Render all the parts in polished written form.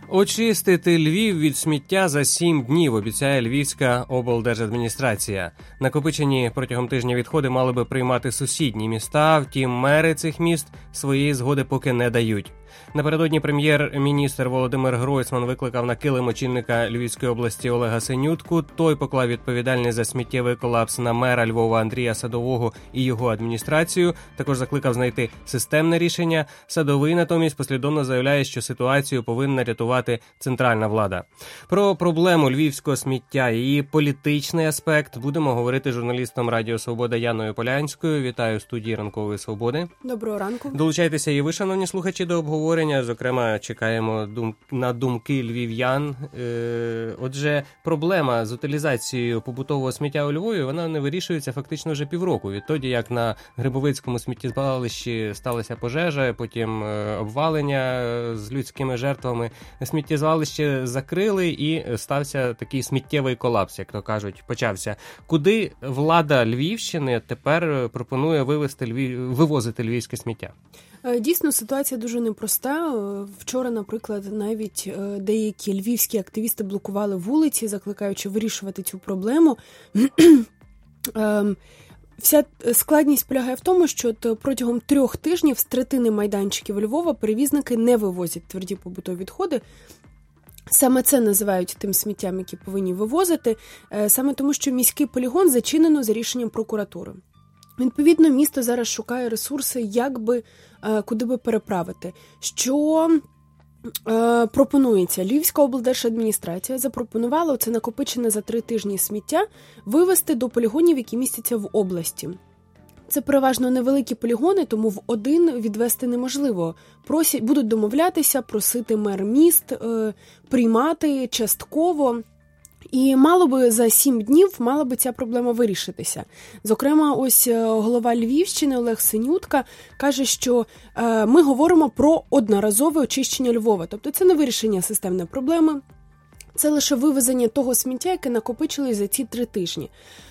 Очистити Львів від сміття за 7 днів, обіцяє Львівська облдержадміністрація. Накопичені протягом тижня відходи мали би приймати сусідні міста, втім мери цих міст своєї згоди поки не дають. Напередодні прем'єр-міністр Володимир Гройсман викликав на килим очільника Львівської області Олега Синютку. Той поклав відповідальність за сміттєвий колапс на мера Львова Андрія Садового і його адміністрацію. Також закликав знайти системне рішення. Садовий натомість послідовно заявляє, що ситуацію повинна рятувати центральна влада. Про проблему львівського сміття і її політичний аспект будемо говорити з журналістом Радіо Свобода Яною Полянською. Вітаю в студії Ранкової Свободи. Доброго ранку. Долучайтеся і ви, шановні слухачі, до обговорення. Зокрема, чекаємо на думки львів'ян. Отже, проблема з утилізацією побутового сміття у Львові, вона не вирішується фактично вже півроку. Відтоді, як на Грибовицькому сміттєзвалищі сталася пожежа, потім обвалення з людськими жертвами. Сміттєзвалище закрили і стався такий сміттєвий колапс, як то кажуть, почався. Куди влада Львівщини тепер пропонує вивозити львівське сміття? Дійсно, ситуація дуже непроста. Вчора, наприклад, навіть деякі львівські активісти блокували вулиці, закликаючи вирішувати цю проблему. Вся складність полягає в тому, що протягом 3 тижнів з третини майданчиків Львова перевізники не вивозять тверді побутові відходи. Саме це називають тим сміттям, які повинні вивозити, саме тому, що міський полігон зачинено за рішенням прокуратури. Відповідно, місто зараз шукає ресурси, куди би переправити. Що пропонується? Львівська облдержадміністрація запропонувала це накопичене за 3 тижні сміття вивезти до полігонів, які містяться в області. Це переважно невеликі полігони, тому в один відвести неможливо. Будуть домовлятися, просити мер міст, приймати частково. І за 7 днів мала би ця проблема вирішитися. Зокрема, ось голова Львівщини Олег Синютка каже, що ми говоримо про одноразове очищення Львова. Тобто це не вирішення системної проблеми, це лише вивезення того сміття, яке накопичилось за ці 3 тижні.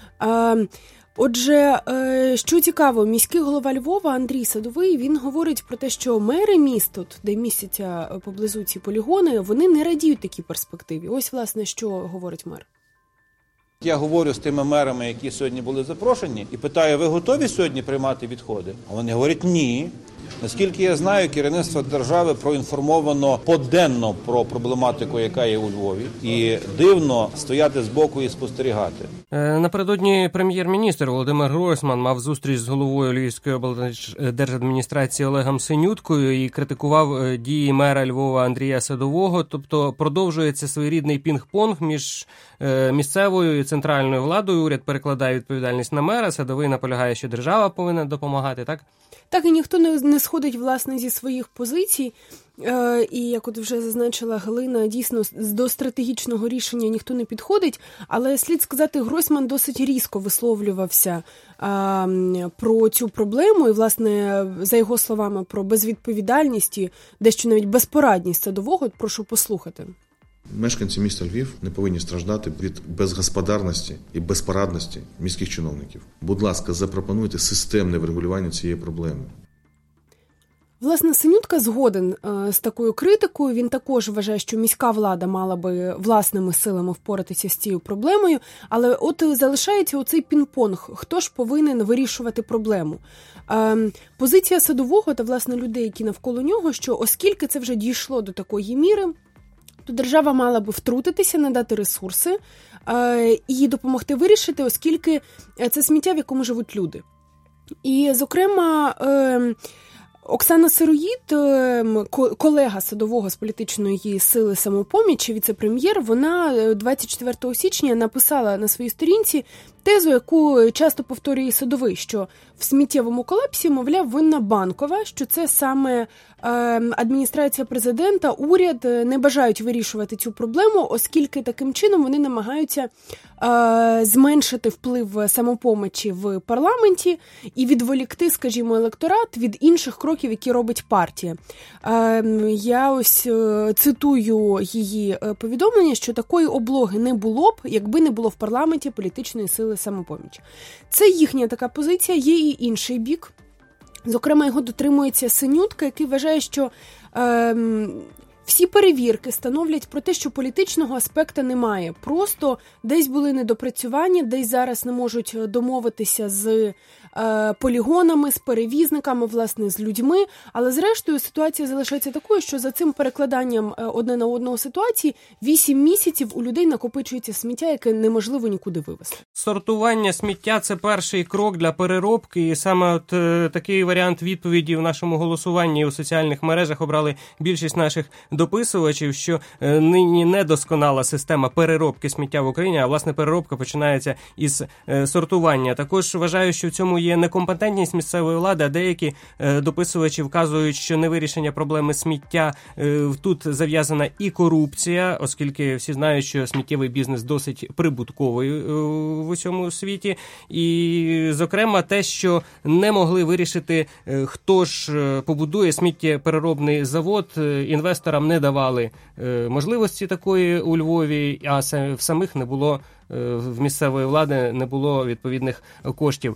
Отже, що цікаво, міський голова Львова Андрій Садовий, він говорить про те, що мери міст, де містяться поблизу ці полігони, вони не радіють такій перспективі. Ось, власне, що говорить мер. Я говорю з тими мерами, які сьогодні були запрошені, і питаю, ви готові сьогодні приймати відходи? А вони говорять, ні. Наскільки я знаю, керівництво держави проінформовано поденно про проблематику, яка є у Львові. І дивно стояти збоку і спостерігати. Напередодні прем'єр-міністр Володимир Гройсман мав зустріч з головою Львівської облдержадміністрації Олегом Синюткою і критикував дії мера Львова Андрія Садового. Тобто продовжується своєрідний пінг-понг між місцевою і центральною владою. Уряд перекладає відповідальність на мера, Садовий наполягає, що держава повинна допомагати, так? Так, і ніхто не сходить, власне, зі своїх позицій. І, як от вже зазначила Галина, дійсно, до стратегічного рішення ніхто не підходить. Але, слід сказати, Гройсман досить різко висловлювався про цю проблему. І, власне, за його словами, про безвідповідальність і дещо навіть безпорадність Садового. Прошу послухати. Мешканці міста Львів не повинні страждати від безгосподарності і безпорадності міських чиновників. Будь ласка, запропонуйте системне врегулювання цієї проблеми. Власне, Синютка згоден з такою критикою. Він також вважає, що міська влада мала би власними силами впоратися з цією проблемою. Але от залишається оцей пінг-понг. Хто ж повинен вирішувати проблему? Позиція Садового та, власне, людей, які навколо нього, що оскільки це вже дійшло до такої міри, то держава мала би втрутитися, надати ресурси і допомогти вирішити, оскільки це сміття, в якому живуть люди. І, зокрема, Оксана Сироїд, колега Садового з політичної сили «Самопоміч», віце-прем'єр, вона 24 січня написала на своїй сторінці тезу, яку часто повторює Садовий, що в сміттєвому колапсі, мовляв, винна Банкова, що це саме адміністрація президента, уряд не бажають вирішувати цю проблему, оскільки таким чином вони намагаються зменшити вплив Самопомочі в парламенті і відволікти, скажімо, електорат від інших кроків, які робить партія. Я ось цитую її повідомлення, що такої облоги не було б, якби не було в парламенті політичної сили Самопоміч. Це їхня така позиція, є і інший бік. Зокрема, його дотримується Синютка, який вважає, що Всі перевірки становлять про те, що політичного аспекту немає. Просто десь були недопрацювання, десь зараз не можуть домовитися з полігонами, з перевізниками, власне, з людьми. Але зрештою ситуація залишається такою, що за цим перекладанням одне на одного ситуації 8 місяців у людей накопичується сміття, яке неможливо нікуди вивезти. Сортування сміття – це перший крок для переробки, і саме от такий варіант відповіді в нашому голосуванні у соціальних мережах обрали більшість наших дописувачів, що нині недосконала система переробки сміття в Україні, а власне переробка починається із сортування. Також вважаю, що в цьому є некомпетентність місцевої влади, а деякі дописувачі вказують, що невирішення проблеми сміття тут зав'язана і корупція, оскільки всі знають, що сміттєвий бізнес досить прибутковий в усьому світі. І, зокрема, те, що не могли вирішити, хто ж побудує сміттєпереробний завод, інвесторам не давали можливості такої у Львові, а в самих не було, в місцевої влади не було відповідних коштів.